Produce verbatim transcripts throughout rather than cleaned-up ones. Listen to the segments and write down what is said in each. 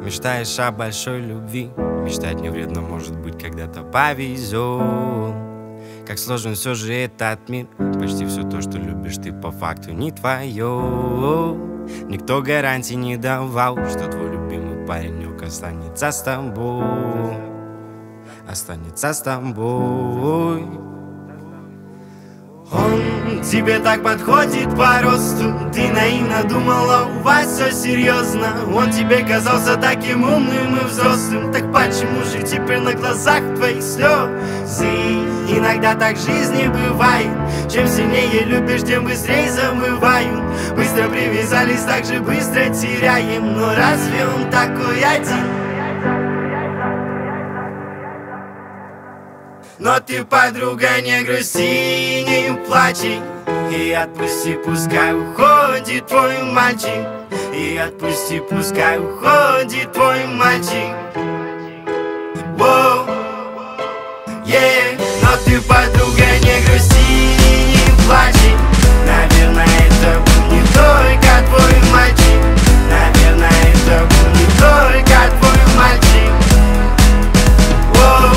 Мечтаешь о большой любви, мечтать не вредно, может быть, когда-то повезет. Как сложен все же этот мир, почти все то, что любишь ты, по факту не твое. Никто гарантий не давал, что твой любимый паренек останется с тобой. Останется с тобой. Он тебе так подходит по росту, ты наивно думала, у вас все серьезно. Он тебе казался таким умным и взрослым, так почему же теперь на глазах твоих слезы? Иногда так в жизни бывает, чем сильнее любишь, тем быстрее забывают. Быстро привязались, так же быстро теряем, но разве он такой один? Но ты, подруга, не грусти, не плачь, и отпусти, пускай уходит твой мальчик. И отпусти, пускай уходит твой мальчик. Воу, yeah. Но ты, подруга, не грусти, не плачь. Наверное, это был не только твой мальчик. Наверное, это был не только твой мальчик. Воу.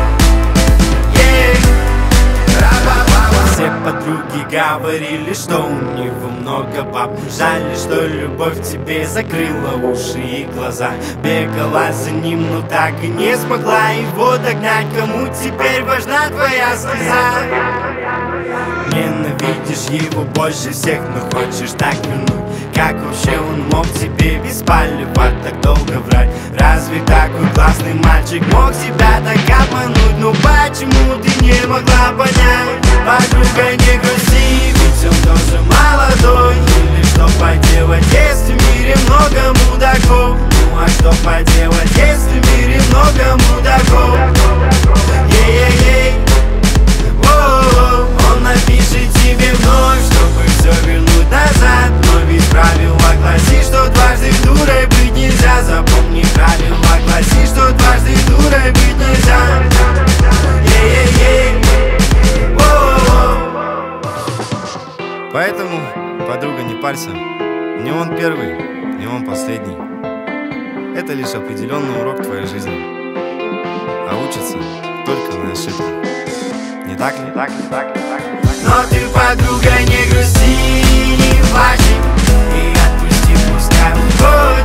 Все подруги говорили, что у него много баб. Жаль, что любовь тебе закрыла уши и глаза. Бегала за ним, но так и не смогла его догнать. Кому теперь важна твоя слеза? Ненавидишь его больше всех, но хочешь так вернуть. Как вообще он мог тебе без палева так долго врать? Разве такой классный мальчик мог тебя так обмануть? Ну почему ты не могла понять? Подруга, не грусти, ведь он тоже молодой. Или что поделать, если в мире много мудаков? Ну а что поделать, если в мире много мудаков? Ей-ей-ей, он напишет тебе вновь, чтобы все вернуть назад. Но ведь правило гласит, что дважды дурой быть нельзя. Запомни, правило гласит, что дважды дурой быть нельзя. Ей-ей-ей. Поэтому, подруга, не парься. Не он первый, не он последний. Это лишь определенный урок твоей жизни. А учится только на ошибках. Не так ли? Так ли, так ли, так ли, так ли. Но ты, подруга, не грусти, не плачь, и отпусти, пускай уходит.